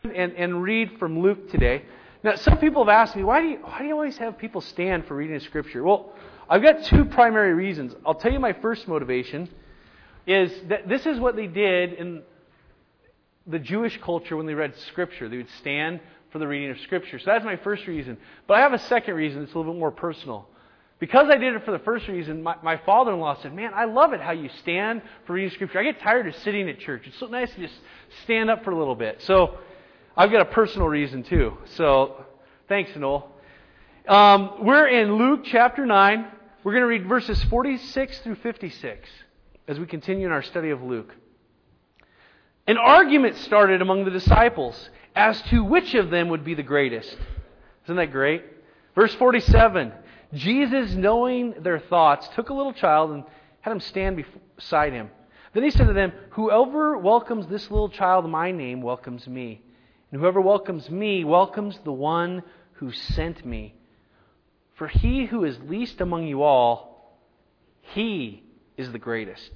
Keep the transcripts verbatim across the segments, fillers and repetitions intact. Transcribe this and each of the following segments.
and, and read from Luke today. Now, some people have asked me, why do you why do you always have people stand for reading Scripture? Well, I've got two primary reasons. I'll tell you my first motivation is that this is what they did in the Jewish culture when they read Scripture. They would stand for the reading of Scripture. So that's my first reason. But I have a second reason that's a little bit more personal. Because I did it for the first reason, my, my father-in-law said, man, I love it how you stand for reading Scripture. I get tired of sitting at church. It's so nice to just stand up for a little bit. So I've got a personal reason too. So thanks, Noel. Um, we're in Luke chapter nine. We're going to read verses forty-six through fifty-six as we continue in our study of Luke. An argument started among the disciples as to which of them would be the greatest. Isn't that great? Verse forty-seven. Jesus, knowing their thoughts, took a little child and had him stand beside him. Then he said to them, whoever welcomes this little child in my name welcomes me. And whoever welcomes me welcomes the one who sent me. For he who is least among you all, he is the greatest.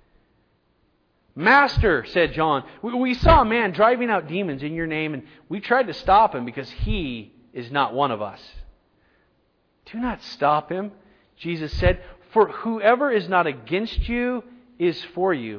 Master, said John, we saw a man driving out demons in your name, and we tried to stop him because he is not one of us. Do not stop him, Jesus said, for whoever is not against you is for you.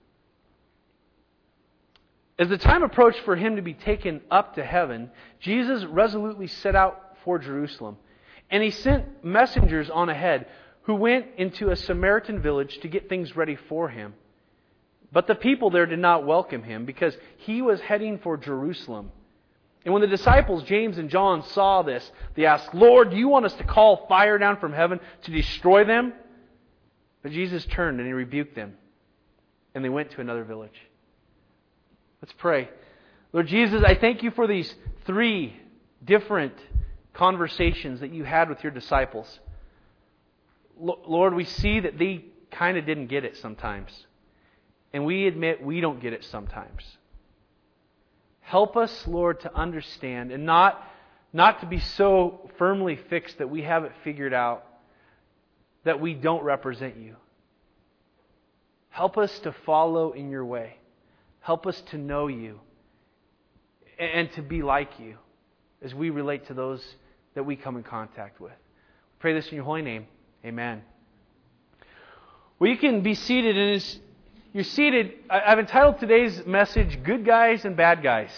As the time approached for him to be taken up to heaven, Jesus resolutely set out for Jerusalem. And he sent messengers on ahead who went into a Samaritan village to get things ready for him. But the people there did not welcome him because he was heading for Jerusalem. And when the disciples, James and John, saw this, they asked, Lord, do you want us to call fire down from heaven to destroy them? But Jesus turned and he rebuked them. And they went to another village. Let's pray. Lord Jesus, I thank you for these three different conversations that you had with your disciples. Lord, we see that they kind of didn't get it sometimes. And we admit we don't get it sometimes. Help us, Lord, to understand and not, not to be so firmly fixed that we have it figured out, that we don't represent you. Help us to follow in your way. Help us to know you and to be like you as we relate to those that we come in contact with. We pray this in your holy name. Amen. Well, you can be seated, and as you're seated, I've entitled today's message, Good Guys and Bad Guys.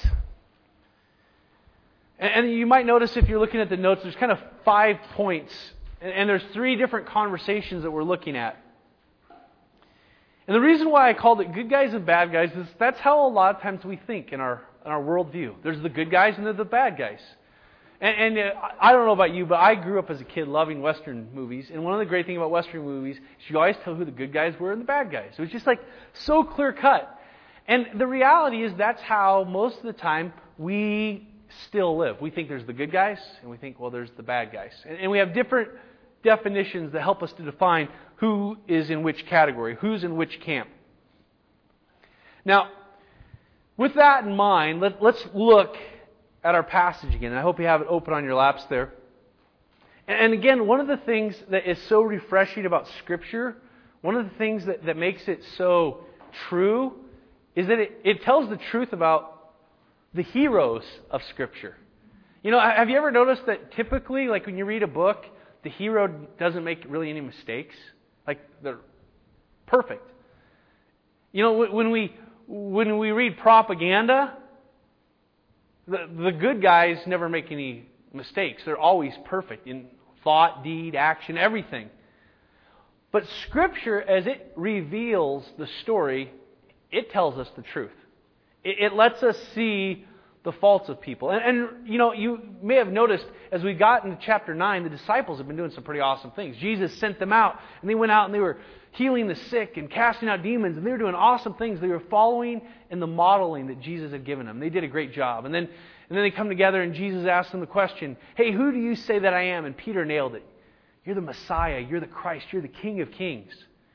And you might notice if you're looking at the notes, there's kind of five points. And there's three different conversations that we're looking at. And the reason why I called it Good Guys and Bad Guys is that's how a lot of times we think in our in our worldview. There's the good guys and there's the bad guys. And, and uh, I don't know about you, but I grew up as a kid loving Western movies. And one of the great things about Western movies is you always tell who the good guys were and the bad guys. It was just like so clear cut. And the reality is that's how most of the time we still live. We think there's the good guys and we think, well, there's the bad guys. And, and we have different definitions that help us to define who is in which category, who's in which camp. Now, with that in mind, let, let's look at our passage again. I hope you have it open on your laps there. And again, one of the things that is so refreshing about Scripture, one of the things that, that makes it so true, is that it, it tells the truth about the heroes of Scripture. You know, have you ever noticed that typically, like when you read a book, the hero doesn't make really any mistakes? Like, they're perfect. You know, when we when we read propaganda, the, the good guys never make any mistakes. They're always perfect in thought, deed, action, everything. But Scripture, as it reveals the story, it tells us the truth. It, it lets us see the faults of people. And, and, you know, you may have noticed as we got into chapter nine, the disciples have been doing some pretty awesome things. Jesus sent them out, and they went out and they were healing the sick and casting out demons, and they were doing awesome things. They were following in the modeling that Jesus had given them. They did a great job. And then, and then they come together, and Jesus asked them the question, hey, who do you say that I am? And Peter nailed it. You're the Messiah. You're the Christ. You're the King of Kings.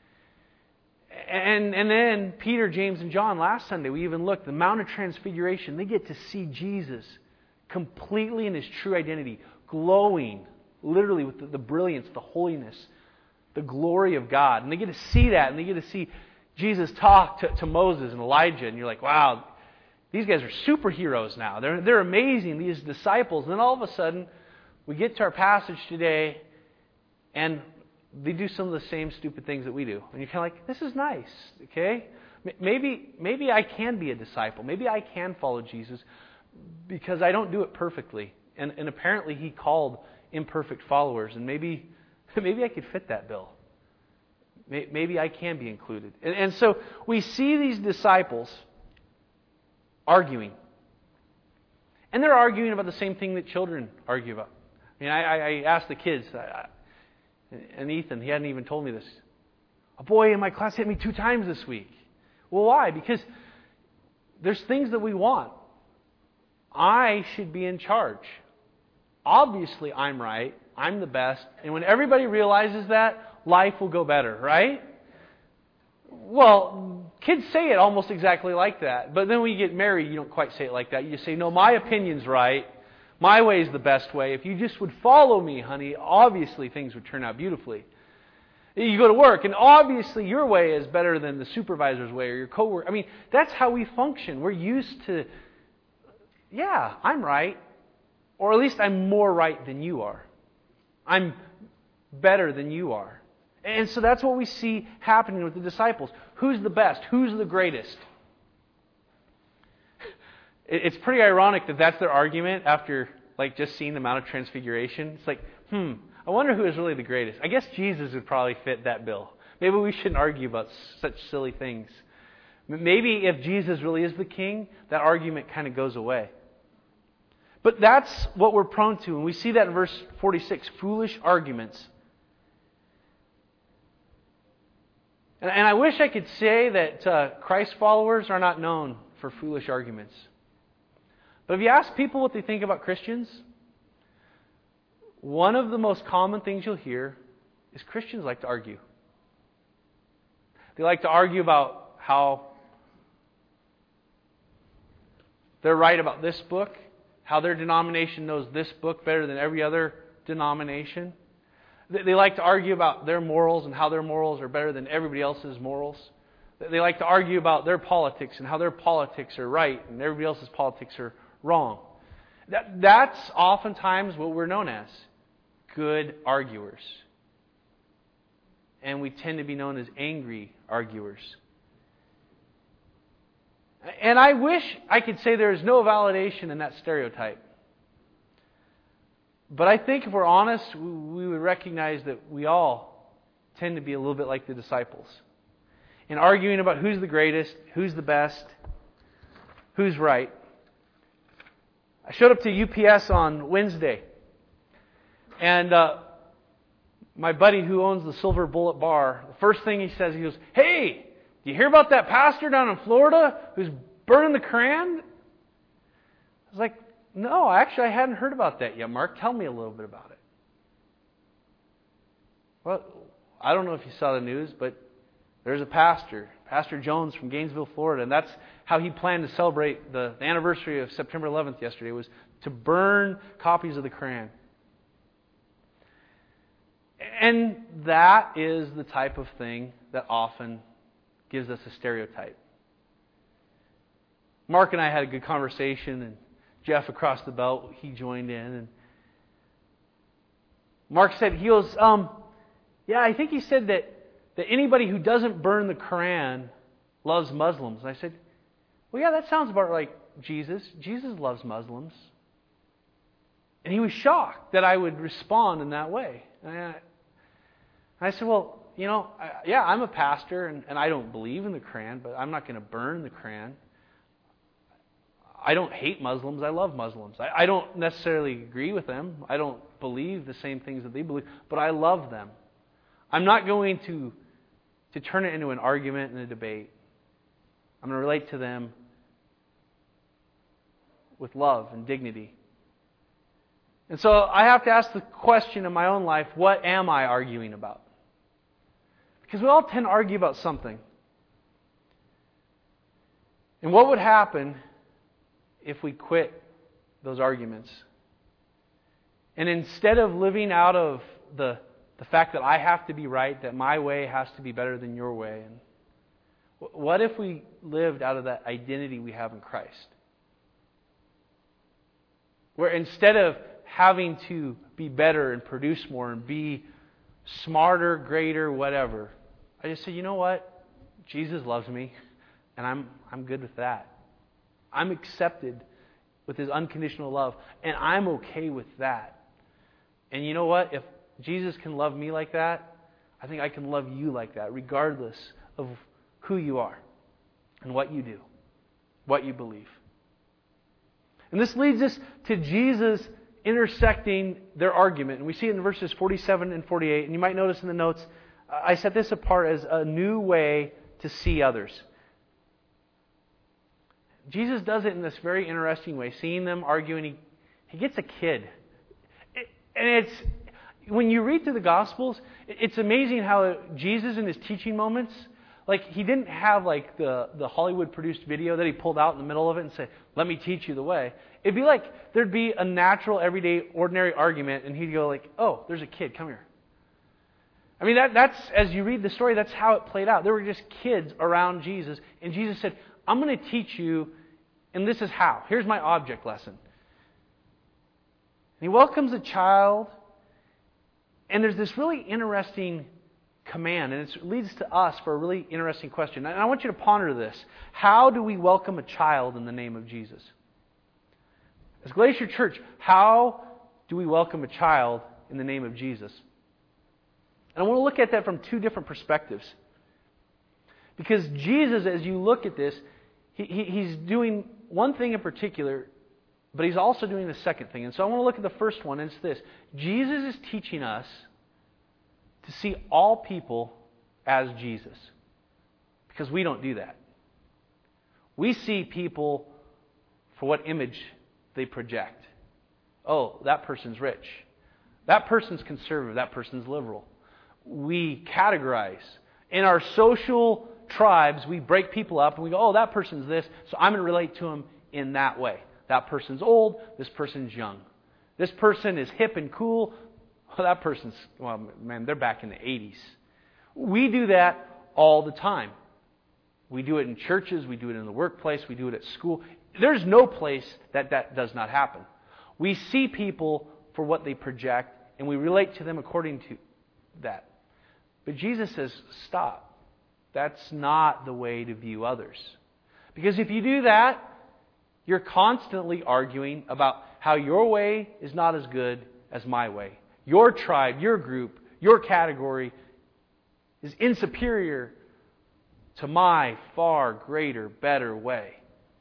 And and then Peter, James, and John, last Sunday, we even looked, the Mount of Transfiguration, they get to see Jesus completely in His true identity, glowing, literally with the, the brilliance, the holiness, the glory of God. And they get to see that, and they get to see Jesus talk to, to Moses and Elijah, and you're like, wow, these guys are superheroes now. They're, they're amazing, these disciples. And then all of a sudden, we get to our passage today, and they do some of the same stupid things that we do. And you're kind of like, this is nice, okay? Maybe, maybe I can be a disciple. Maybe I can follow Jesus because I don't do it perfectly. And, and apparently He called imperfect followers. And maybe, maybe I could fit that bill. Maybe I can be included. And, and so we see these disciples arguing. And they're arguing about the same thing that children argue about. I mean, I, I asked the kids, I, and Ethan, he hadn't even told me this. A boy in my class hit me two times this week. Well, why? Because there's things that we want. I should be in charge. Obviously, I'm right. I'm the best. And when everybody realizes that, life will go better, right? Well, kids say it almost exactly like that. But then when you get married, you don't quite say it like that. You just say, no, my opinion's right. My way is the best way. If you just would follow me, honey, obviously things would turn out beautifully. You go to work, and obviously your way is better than the supervisor's way or your coworker. I mean, that's how we function. We're used to, yeah, I'm right. Or at least I'm more right than you are. I'm better than you are. And so that's what we see happening with the disciples. Who's the best? Who's the greatest? It's pretty ironic that that's their argument after like just seeing the Mount of Transfiguration. It's like, hmm, I wonder who is really the greatest. I guess Jesus would probably fit that bill. Maybe we shouldn't argue about such silly things. Maybe if Jesus really is the king, that argument kind of goes away. But that's what we're prone to. And we see that in verse forty-six, foolish arguments. And, and I wish I could say that uh, Christ followers are not known for foolish arguments. But if you ask people what they think about Christians, one of the most common things you'll hear is Christians like to argue. They like to argue about how they're right about this book, how their denomination knows this book better than every other denomination. They like to argue about their morals and how their morals are better than everybody else's morals. They like to argue about their politics and how their politics are right and everybody else's politics are wrong. That, that's oftentimes what we're known as. Good arguers. And we tend to be known as angry arguers. And I wish I could say there is no validation in that stereotype. But I think if we're honest, we would recognize that we all tend to be a little bit like the disciples. In arguing about who's the greatest, who's the best, who's right. I showed up to U P S on Wednesday. And uh, my buddy who owns the Silver Bullet Bar, the first thing he says, he goes, "Hey, do you hear about that pastor down in Florida who's burning the Koran?" I was like, "No, actually I hadn't heard about that yet, Mark. Tell me a little bit about it." Well, I don't know if you saw the news, but there's a pastor, Pastor Jones from Gainesville, Florida, and that's how he planned to celebrate the, the anniversary of September eleventh yesterday, was to burn copies of the Koran. And that is the type of thing that often gives us a stereotype. Mark and I had a good conversation, and Jeff across the belt, he joined in. And Mark said, he goes, um, yeah, I think he said that, that anybody who doesn't burn the Koran loves Muslims. And I said, well, yeah, that sounds about like Jesus. Jesus loves Muslims. And he was shocked that I would respond in that way. And I, I said, well, you know, I, yeah, I'm a pastor, and, and I don't believe in the Koran, but I'm not going to burn the Koran. I don't hate Muslims. I love Muslims. I, I don't necessarily agree with them. I don't believe the same things that they believe, but I love them. I'm not going to, to turn it into an argument and a debate. I'm going to relate to them with love and dignity. And so I have to ask the question in my own life, what am I arguing about? Because we all tend to argue about something. And what would happen if we quit those arguments? And instead of living out of the, the fact that I have to be right, that my way has to be better than your way, and what if we lived out of that identity we have in Christ? Where instead of having to be better and produce more and be smarter, greater, whatever, I just say, you know what? Jesus loves me, and I'm I'm good with that. I'm accepted with His unconditional love, and I'm okay with that. And you know what? If Jesus can love me like that, I think I can love you like that, regardless of who you are and what you do, what you believe. And this leads us to Jesus intersecting their argument. And we see it in verses forty-seven and forty-eight. And you might notice in the notes, I set this apart as a new way to see others. Jesus does it in this very interesting way. Seeing them arguing, he, he gets a kid. It, and it's when you read through the Gospels, it's amazing how Jesus in His teaching moments, like He didn't have like the, the Hollywood produced video that He pulled out in the middle of it and said, let me teach you the way. It'd be like there'd be a natural, everyday, ordinary argument, and He'd go like, oh, there's a kid, come here. I mean, that, that's, as you read the story, that's how it played out. There were just kids around Jesus, and Jesus said, I'm going to teach you, and this is how. Here's my object lesson. And He welcomes a child, and there's this really interesting command, and it leads to us for a really interesting question. And I want you to ponder this. How do we welcome a child in the name of Jesus? As Glacier Church, how do we welcome a child in the name of Jesus? And I want to look at that from two different perspectives. Because Jesus, as you look at this, he, he, He's doing one thing in particular, but He's also doing the second thing. And so I want to look at the first one, and it's this. Jesus is teaching us to see all people as Jesus. Because we don't do that. We see people for what image they project. Oh, that person's rich. That person's conservative. That person's liberal. We categorize. In our social tribes, we break people up and we go, oh, that person's this, so I'm going to relate to them in that way. That person's old, this person's young. This person is hip and cool, well, that person's, well, man, they're back in the eighties. We do that all the time. We do it in churches, we do it in the workplace, we do it at school. There's no place that that does not happen. We see people for what they project, and we relate to them according to that. But Jesus says, stop. That's not the way to view others. Because if you do that, you're constantly arguing about how your way is not as good as my way. Your tribe, your group, your category is insuperior to my far greater, better way.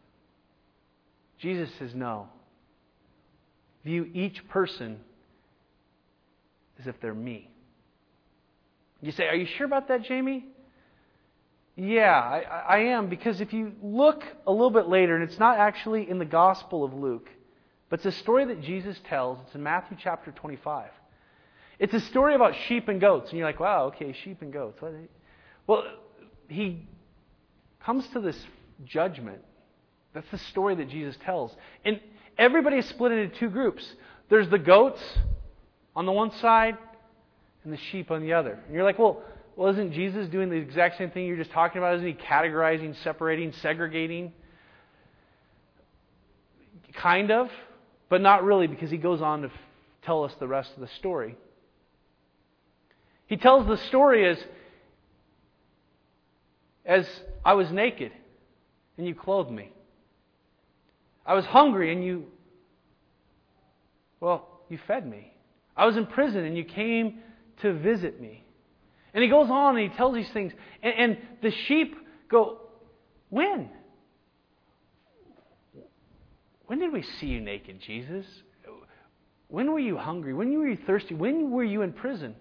Jesus says, no. View each person as if they're me. You say, are you sure about that, Jamie? Yeah, I, I am, because if you look a little bit later, and it's not actually in the Gospel of Luke, but it's a story that Jesus tells. It's in Matthew chapter twenty-five. It's a story about sheep and goats. And you're like, wow, okay, sheep and goats. Well, He comes to this judgment. That's the story that Jesus tells. And everybody is split into two groups. There's the goats on the one side and the sheep on the other. And you're like, well, well, isn't Jesus doing the exact same thing you're just talking about? Isn't He categorizing, separating, segregating? Kind of, but not really, because He goes on to f- tell us the rest of the story. He tells the story as, as I was naked and you clothed me. I was hungry and you, well, you fed me. I was in prison and you came to visit me. And He goes on and He tells these things. And, and the sheep go, when? When did we see you naked, Jesus? When were you hungry? When were you thirsty? When were you in prison?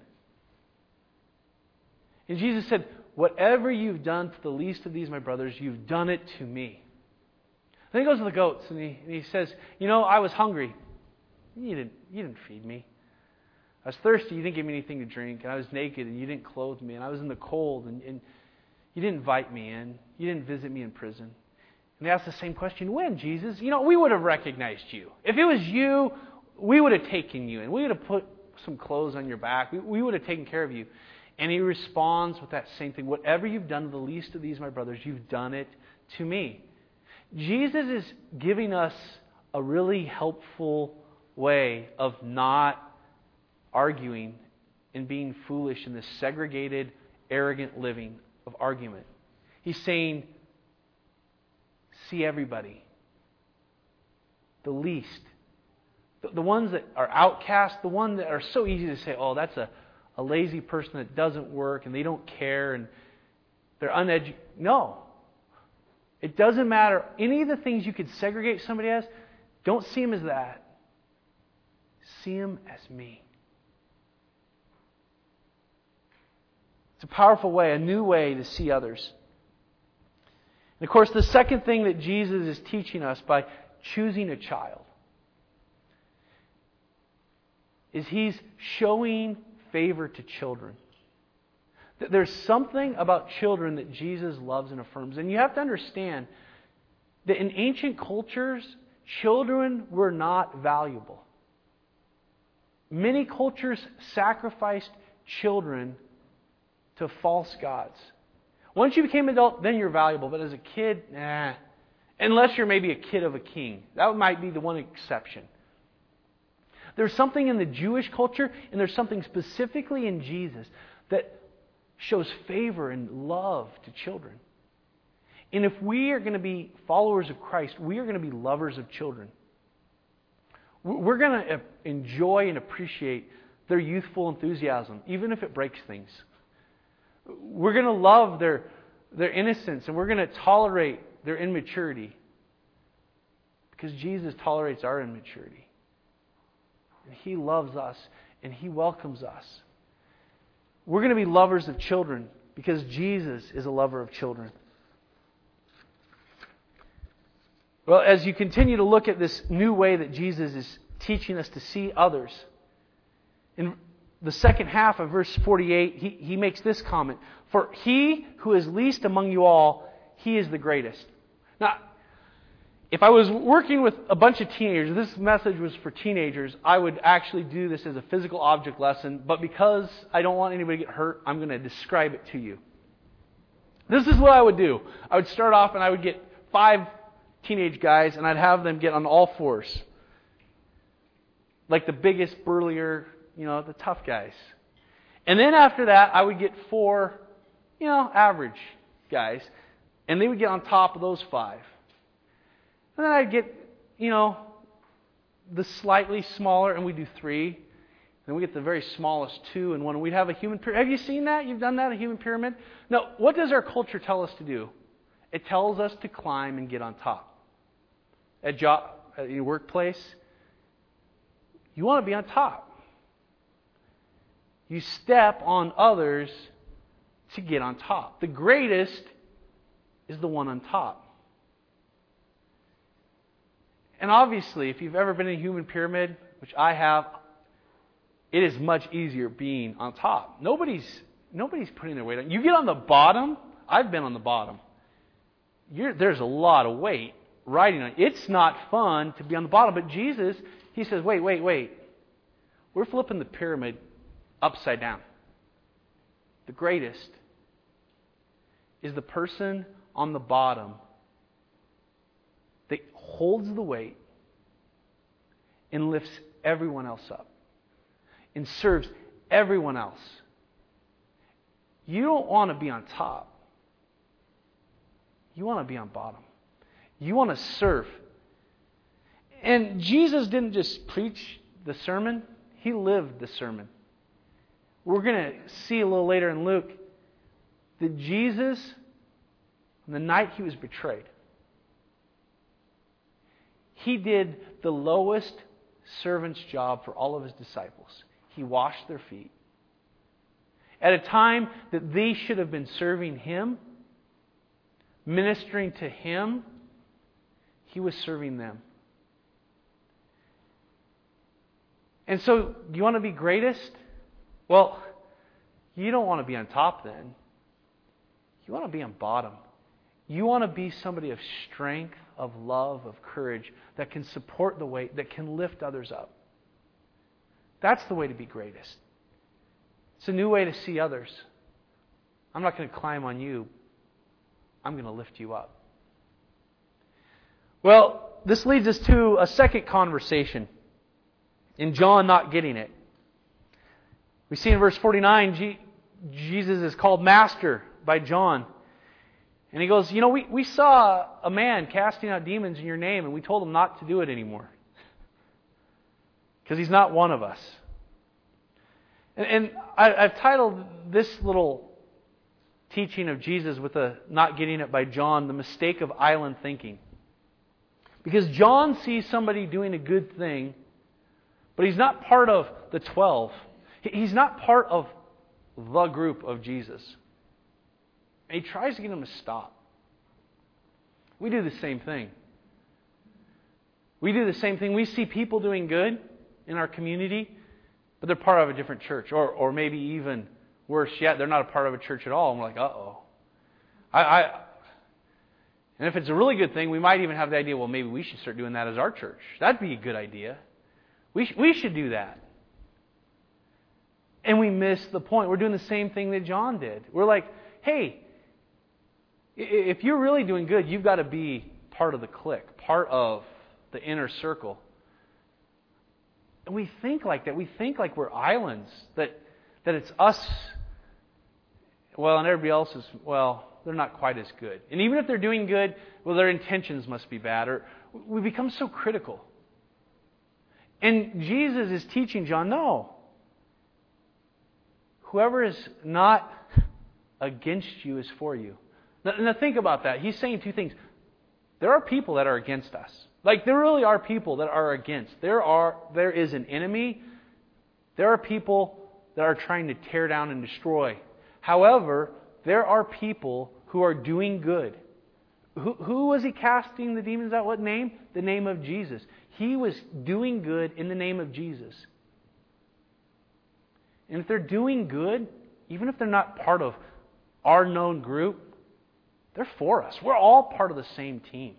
And Jesus said, whatever you've done to the least of these, my brothers, you've done it to me. Then He goes to the goats and he, and he says, you know, I was hungry. You didn't, you didn't feed me. I was thirsty. You didn't give me anything to drink. And I was naked and you didn't clothe me. And I was in the cold and, and you didn't invite me in. You didn't visit me in prison. And they asked the same question, when, Jesus? You know, we would have recognized you. If it was you, we would have taken you in. We would have put some clothes on your back. We, we would have taken care of you. And He responds with that same thing. Whatever you've done to the least of these, my brothers, you've done it to me. Jesus is giving us a really helpful way of not arguing and being foolish in this segregated, arrogant living of argument. He's saying, see everybody. The least. The, the ones that are outcast, the ones that are so easy to say, oh, that's a, a lazy person that doesn't work and they don't care and they're uneducated. No. It doesn't matter. Any of the things you could segregate somebody as, don't see them as that. See them as me. It's a powerful way, a new way to see others. And of course, the second thing that Jesus is teaching us by choosing a child is He's showing favor to children. There's something about children that Jesus loves and affirms. And you have to understand that in ancient cultures, children were not valuable. Many cultures sacrificed children to false gods. Once you became an adult, then you're valuable. But as a kid, nah. Unless you're maybe a kid of a king. That might be the one exception. There's something in the Jewish culture, and there's something specifically in Jesus that shows favor and love to children. And if we are going to be followers of Christ, we are going to be lovers of children. We're going to enjoy and appreciate their youthful enthusiasm, even if it breaks things. We're going to love their, their innocence, and we're going to tolerate their immaturity. Because Jesus tolerates our immaturity. And He loves us, and He welcomes us. We're going to be lovers of children because Jesus is a lover of children. Well, as you continue to look at this new way that Jesus is teaching us to see others, in the second half of verse forty-eight, he, he makes this comment. For he who is least among you all, he is the greatest. Now, if I was working with a bunch of teenagers, this message was for teenagers, I would actually do this as a physical object lesson, but because I don't want anybody to get hurt, I'm going to describe it to you. This is what I would do. I would start off and I would get five teenage guys and I'd have them get on all fours. Like the biggest, burlier, you know, the tough guys. And then after that, I would get four, you know, average guys. And they would get on top of those five. And then I'd get, you know, the slightly smaller, and we do three. Then we get the very smallest two and one. And we'd have a human pyramid. Have you seen that? You've done that, a human pyramid? Now, what does our culture tell us to do? It tells us to climb and get on top. At job, at your workplace, you want to be on top. You step on others to get on top. The greatest is the one on top. And obviously, if you've ever been in a human pyramid, which I have, it is much easier being on top. Nobody's nobody's putting their weight on. You get on the bottom. I've been on the bottom. You're, there's a lot of weight riding on it. It's not fun to be on the bottom. But Jesus, He says, wait, wait, wait. We're flipping the pyramid upside down. The greatest is the person on the bottom that holds the weight and lifts everyone else up and serves everyone else. You don't want to be on top. You want to be on bottom. You want to serve. And Jesus didn't just preach the sermon. He lived the sermon. We're going to see a little later in Luke that Jesus, on the night He was betrayed, He did the lowest servant's job for all of His disciples. He washed their feet. At a time that they should have been serving Him, ministering to Him, He was serving them. And so, do you want to be greatest? Well, you don't want to be on top then. You want to be on bottom. You want to be somebody of strength, of love, of courage, that can support the weight, that can lift others up. That's the way to be greatest. It's a new way to see others. I'm not going to climb on you. I'm going to lift you up. Well, this leads us to a second conversation. in John not getting it. We see in verse forty-nine, G- Jesus is called Master by John. And he goes, you know, we, we saw a man casting out demons in your name, and we told him not to do it anymore. Because he's not one of us. And, and I, I've titled this little teaching of Jesus with a not getting it by John, the mistake of island thinking. Because John sees somebody doing a good thing, but he's not part of the twelve. He's not part of the group of Jesus. And he tries to get them to stop. We do the same thing. We do the same thing. We see people doing good in our community, but they're part of a different church. Or or maybe even worse yet, they're not a part of a church at all. And we're like, uh-oh. I, I, and if it's a really good thing, we might even have the idea, well, maybe we should start doing that as our church. That'd be a good idea. We, sh- we should do that. And we miss the point. We're doing the same thing that John did. We're like, hey, if you're really doing good, you've got to be part of the clique, part of the inner circle. And we think like that. We think like we're islands, that that it's us, well, and everybody else is, well, they're not quite as good. And even if they're doing good, well, their intentions must be bad. Or we become so critical. And Jesus is teaching John, no. Whoever is not against you is for you. Now, now think about that. He's saying two things. There are people that are against us. Like there really are people that are against. There are there is an enemy. There are people that are trying to tear down and destroy. However, there are people who are doing good. Who, who was he casting the demons out? What name? The name of Jesus. He was doing good in the name of Jesus. And if they're doing good, even if they're not part of our known group, they're for us. We're all part of the same team.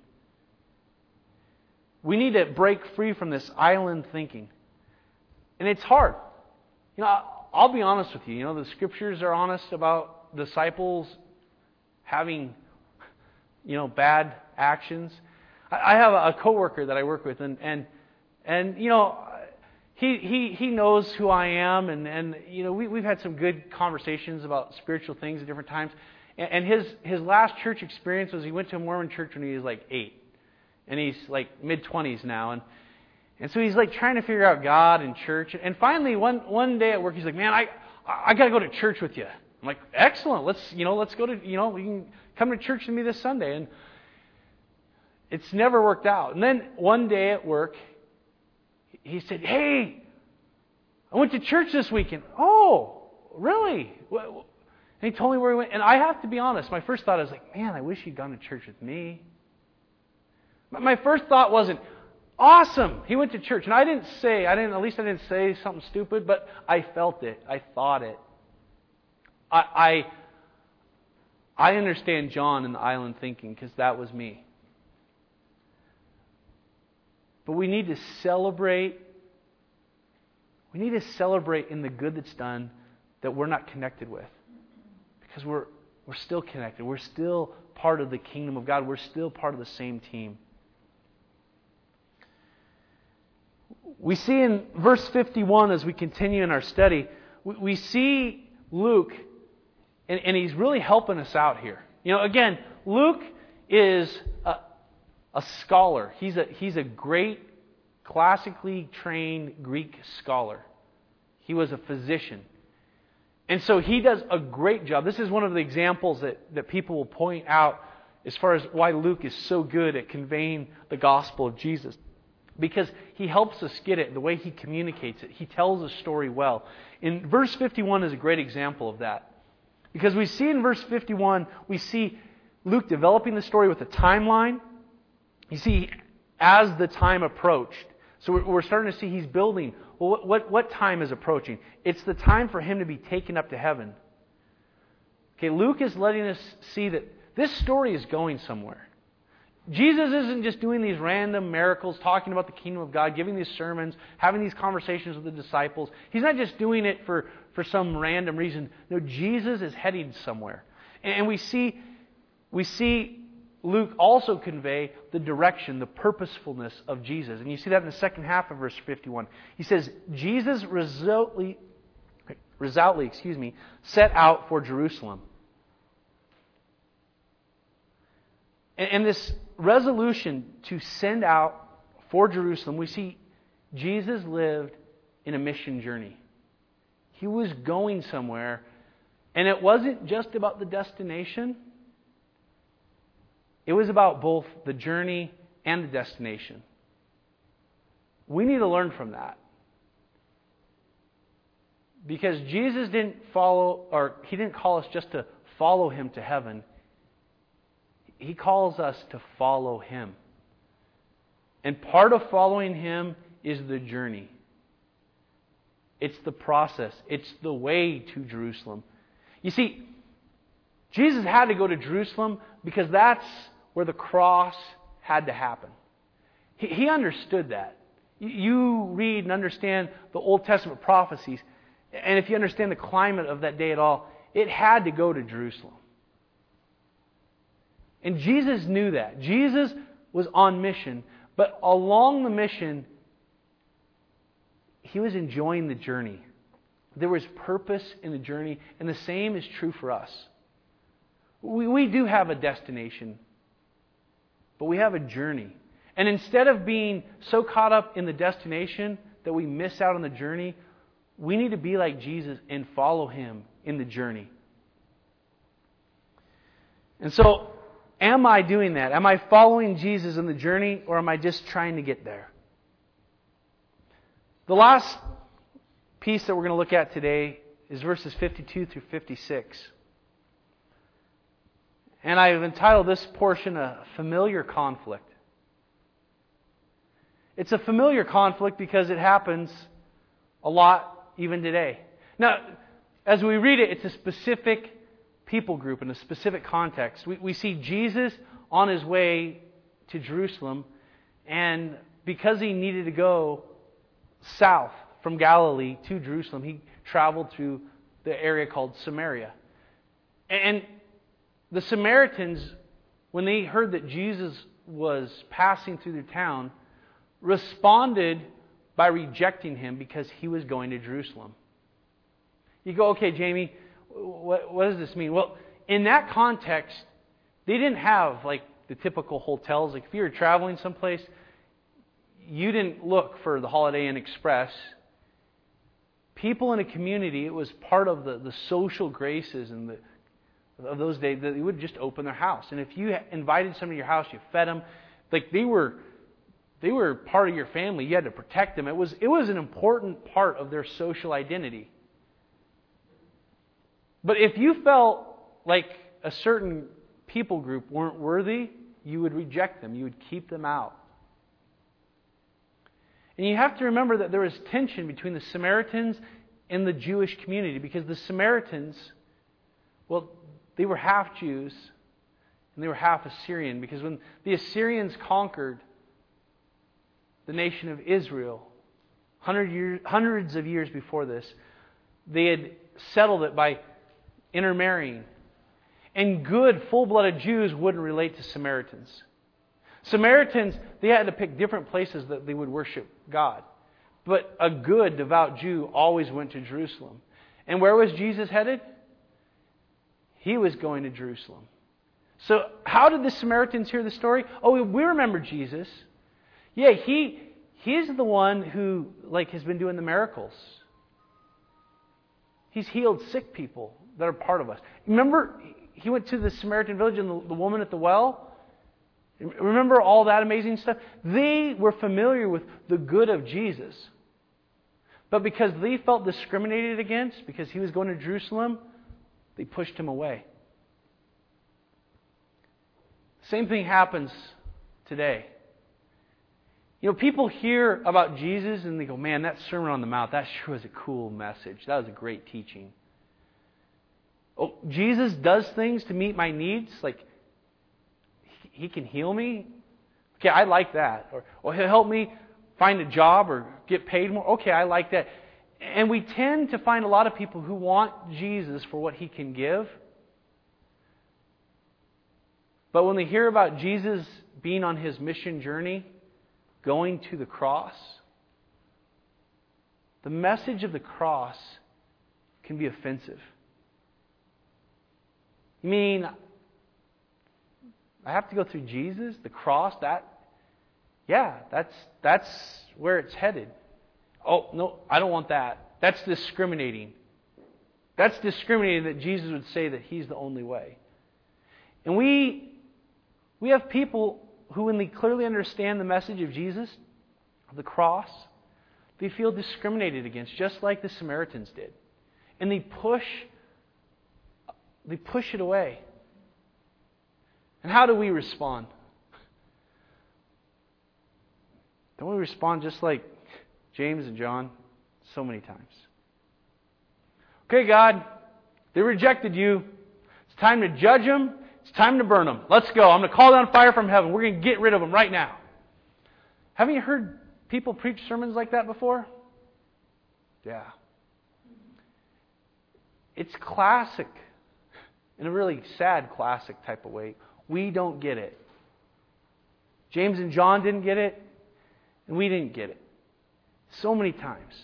We need to break free from this island thinking. And it's hard. You know, I'll be honest with you. You know, the Scriptures are honest about disciples having, you know, bad actions. I have a coworker that I work with, and and and you know, he he he knows who I am, and and you know, we we've had some good conversations about spiritual things at different times. And, and his his last church experience was he went to a Mormon church when he was like eight, and he's like mid twenties now, and. And so he's like trying to figure out God and church. And finally, one one day at work, he's like, "Man, I I got to go to church with you." I'm like, "Excellent. Let's you know let's go to you know we can come to church with me this Sunday." And it's never worked out. And then one day at work, he said, "Hey, I went to church this weekend." "Oh, really?" And he told me where he went. And I have to be honest. My first thought is like, "Man, I wish he'd gone to church with me." My first thought wasn't, "Awesome, he went to church." And I didn't say, I didn't, at least I didn't say something stupid, but I felt it. I thought it. I I, I understand John and the island thinking because that was me. But we need to celebrate. We need to celebrate in the good that's done that we're not connected with. Because we're we're still connected. We're still part of the kingdom of God. We're still part of the same team. We see in verse fifty-one, as we continue in our study, we see Luke, and, and he's really helping us out here. You know, again, Luke is a, a scholar. He's a he's a great, classically trained Greek scholar. He was a physician. And so he does a great job. This is one of the examples that, that people will point out as far as why Luke is so good at conveying the gospel of Jesus. Because he helps us get it, the way he communicates it. He tells a story well. In verse fifty-one is a great example of that. Because we see in verse fifty-one, we see Luke developing the story with a timeline. You see, as the time approached. So we're starting to see he's building. Well, what, what, what time is approaching? It's the time for him to be taken up to heaven. Okay, Luke is letting us see that this story is going somewhere. Jesus isn't just doing these random miracles, talking about the kingdom of God, giving these sermons, having these conversations with the disciples. He's not just doing it for, for some random reason. No, Jesus is heading somewhere. And we see we see Luke also convey the direction, the purposefulness of Jesus. And you see that in the second half of verse fifty-one. He says, Jesus resolutely, resolutely, excuse me, set out for Jerusalem. And, and this resolution to send out for Jerusalem, we see Jesus lived in a mission journey. He was going somewhere, and it wasn't just about the destination. It was about both the journey and the destination. We need to learn from that. Because Jesus didn't follow, or He didn't call us just to follow Him to heaven. He calls us to follow Him. And part of following Him is the journey. It's the process. It's the way to Jerusalem. You see, Jesus had to go to Jerusalem because that's where the cross had to happen. He, he understood that. You read and understand the Old Testament prophecies, and if you understand the climate of that day at all, it had to go to Jerusalem. And Jesus knew that. Jesus was on mission, but along the mission, He was enjoying the journey. There was purpose in the journey, and the same is true for us. We, we do have a destination, but we have a journey. And instead of being so caught up in the destination that we miss out on the journey, we need to be like Jesus and follow Him in the journey. And so, am I doing that? Am I following Jesus in the journey, or am I just trying to get there? The last piece that we're going to look at today is verses fifty-two through fifty-six. And I've entitled this portion a familiar conflict. It's a familiar conflict because it happens a lot even today. Now, as we read it, it's a specific people group in a specific context. We, we see Jesus on His way to Jerusalem, and because He needed to go south from Galilee to Jerusalem, He traveled through the area called Samaria. And the Samaritans, when they heard that Jesus was passing through their town, responded by rejecting Him because He was going to Jerusalem. You go, okay, Jamie, what, what does this mean? Well, in that context, they didn't have like the typical hotels. Like if you were traveling someplace, you didn't look for the Holiday Inn Express. People in a community, it was part of the, the social graces and the of those days that they would just open their house. And if you invited somebody to your house, you fed them. Like they were they were part of your family. You had to protect them. It was it was an important part of their social identity. But if you felt like a certain people group weren't worthy, you would reject them. You would keep them out. And you have to remember that there was tension between the Samaritans and the Jewish community, because the Samaritans, well, they were half Jews and they were half Assyrian, because when the Assyrians conquered the nation of Israel hundred years, hundreds of years before this, they had settled it by intermarrying. And good, full-blooded Jews wouldn't relate to Samaritans. Samaritans, they had to pick different places that they would worship God. But a good, devout Jew always went to Jerusalem. And where was Jesus headed? He was going to Jerusalem. So how did the Samaritans hear the story? Oh, we remember Jesus. Yeah, he he's the one who like has been doing the miracles. He's healed sick people that are part of us. Remember, he went to the Samaritan village and the, the woman at the well? Remember all that amazing stuff? They were familiar with the good of Jesus. But because they felt discriminated against, because he was going to Jerusalem, they pushed him away. Same thing happens today. You know, people hear about Jesus and they go, man, that Sermon on the Mount, that sure was a cool message. That was a great teaching. Oh, Jesus does things to meet my needs, like He can heal me? Okay, I like that. Or, or He'll help me find a job or get paid more. Okay, I like that. And we tend to find a lot of people who want Jesus for what He can give. But when they hear about Jesus being on His mission journey, going to the cross, the message of the cross can be offensive. You mean, I have to go through Jesus, the cross, that? Yeah, that's that's where it's headed. Oh, no, I don't want that. That's discriminating. That's discriminating that Jesus would say that He's the only way. And we we have people who, when they clearly understand the message of Jesus, of the cross, they feel discriminated against, just like the Samaritans did. And they push they push it away. And how do we respond? Don't we respond just like James and John so many times? Okay, God, they rejected You. It's time to judge them. It's time to burn them. Let's go. I'm going to call down fire from heaven. We're going to get rid of them right now. Haven't you heard people preach sermons like that before? Yeah. It's classic. In a really sad classic type of way. We don't get it. James and John didn't get it. And we didn't get it. So many times.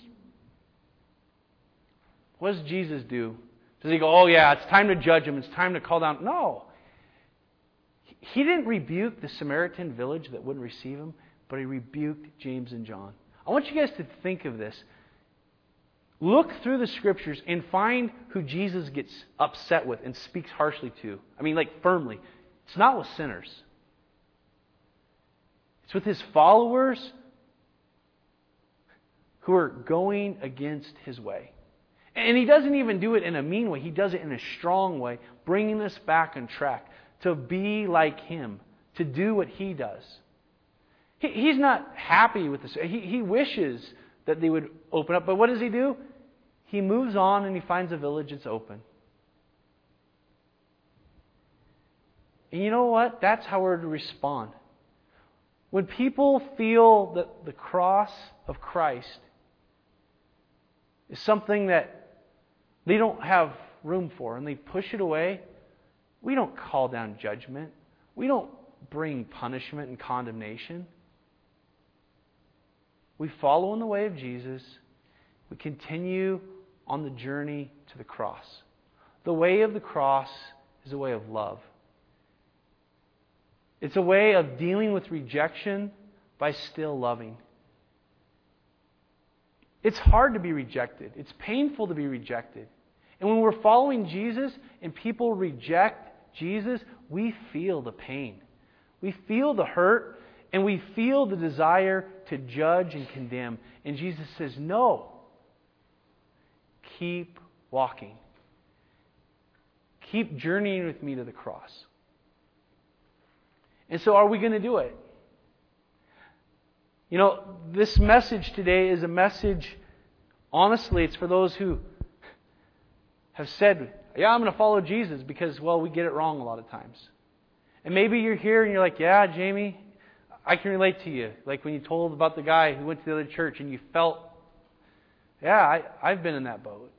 What does Jesus do? Does He go, oh yeah, it's time to judge them. It's time to call down. No. He didn't rebuke the Samaritan village that wouldn't receive Him, but He rebuked James and John. I want you guys to think of this. Look through the Scriptures and find who Jesus gets upset with and speaks harshly to. I mean, like firmly. It's not with sinners. It's with His followers who are going against His way. And He doesn't even do it in a mean way. He does it in a strong way, bringing us back on track to be like Him, to do what He does. He, he's not happy with this. He, he wishes that they would open up. But what does He do? He moves on and He finds a village that's open. And you know what? That's how we're to respond. When people feel that the cross of Christ is something that they don't have room for and they push it away, we don't call down judgment. We don't bring punishment and condemnation. We follow in the way of Jesus. We continue on the journey to the cross. The way of the cross is a way of love. It's a way of dealing with rejection by still loving. It's hard to be rejected. It's painful to be rejected. And when we're following Jesus and people reject Jesus, we feel the pain. We feel the hurt and we feel the desire to judge and condemn. And Jesus says, no. Keep walking. Keep journeying with me to the cross. And so are we going to do it? You know, this message today is a message, honestly, it's for those who have said, yeah, I'm going to follow Jesus because, well, we get it wrong a lot of times. And maybe you're here and you're like, yeah, Jamie, I can relate to you. Like when you told about the guy who went to the other church and you felt, yeah, I, I've been in that boat.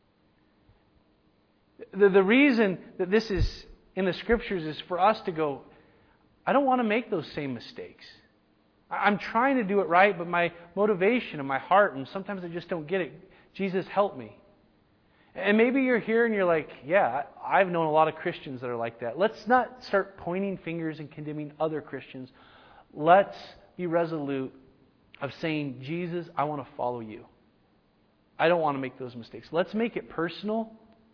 The, the reason that this is in the Scriptures is for us to go, I don't want to make those same mistakes. I'm trying to do it right, but my motivation and my heart, and sometimes I just don't get it. Jesus, help me. And maybe you're here and you're like, yeah, I've known a lot of Christians that are like that. Let's not start pointing fingers and condemning other Christians. Let's be resolute of saying, Jesus, I want to follow You. I don't want to make those mistakes. Let's make it personal.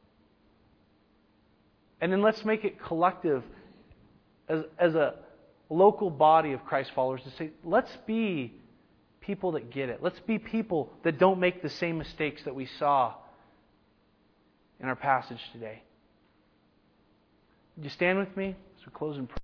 And then let's make it collective as, as a local body of Christ followers to say, let's be people that get it. Let's be people that don't make the same mistakes that we saw in our passage today. Would you stand with me as we close in prayer?